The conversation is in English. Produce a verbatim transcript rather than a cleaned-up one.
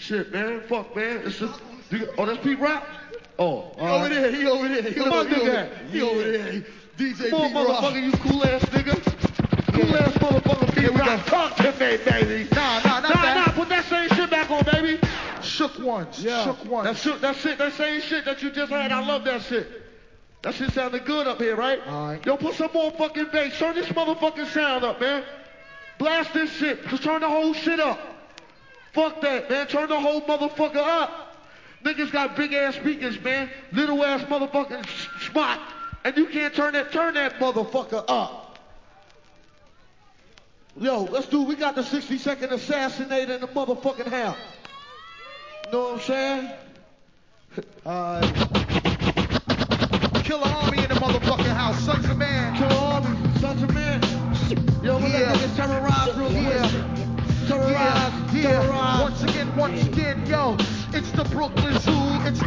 Shit, man. Fuck, man. It's just, oh, that's Pete Rock? Oh, he over there. He over there. He over there. He over there. D J Come on, Pete Rock. motherfucker, you cool ass nigga. Cool ass motherfucker, Pete Rock. Talk to me, baby. Nah, nah, not nah, that. Nah, put that same shit back on, baby. Shook ones. Yeah. Shook ones. That shit, that shit, that same shit that you just had. I love that shit. That shit sounded good up here, right? All right. Yo, put some more fucking bass. Turn this motherfucking sound up, man. Blast this shit. Just turn the whole shit up. Fuck that, man. Turn the whole motherfucker up. Niggas got big ass speakers, man. Little ass motherfucking spot. And you can't turn that, turn that motherfucker up. Yo, let's do, we got the sixty second assassinator in the motherfucking house. Know what I'm saying? Uh, Killer Army in the motherfucking house. Sons of Man. Killer Army, Sons of Man. Yo, we yeah. let niggas terrorize real quick. Yeah. Terrorize, yeah. terrorize. Once again, once again, yo. It's the Brooklyn Zoo. It's